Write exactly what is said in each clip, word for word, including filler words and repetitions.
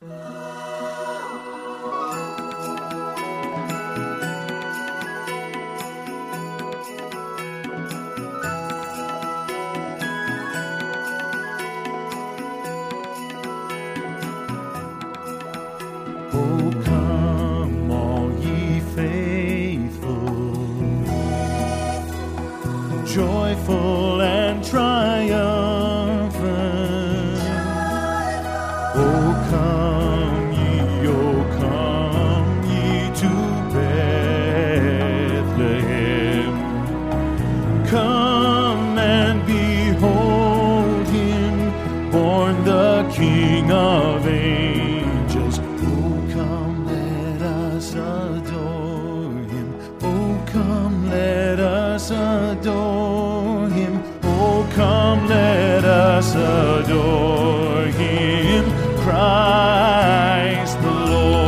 Oh, come, all ye faithful, joyful and triumphant. Oh, come ye, oh, come ye to Bethlehem. Come and behold him, born the King of angels. Oh, come, let us adore him. Oh, come, let us adore him. Oh, come, let us adore him, Christ the Lord.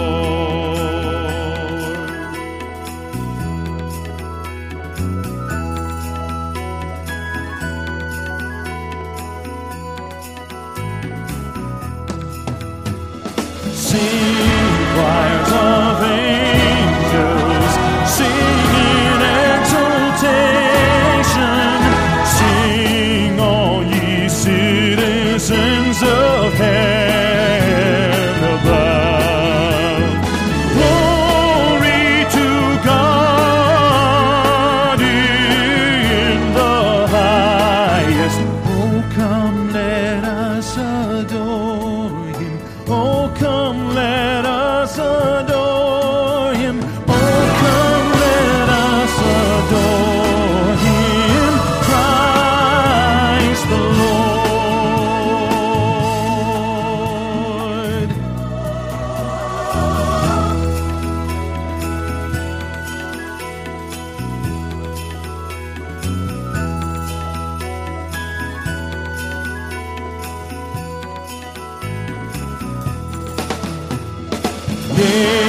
Sing, choirs of angels, sing in exultation. Sing, all ye citizens of heaven above. Glory to God in the highest. Oh, come, let us adore him. Oh, come, let us adore him. Oh, come, let us adore him, Christ the Lord. Yeah.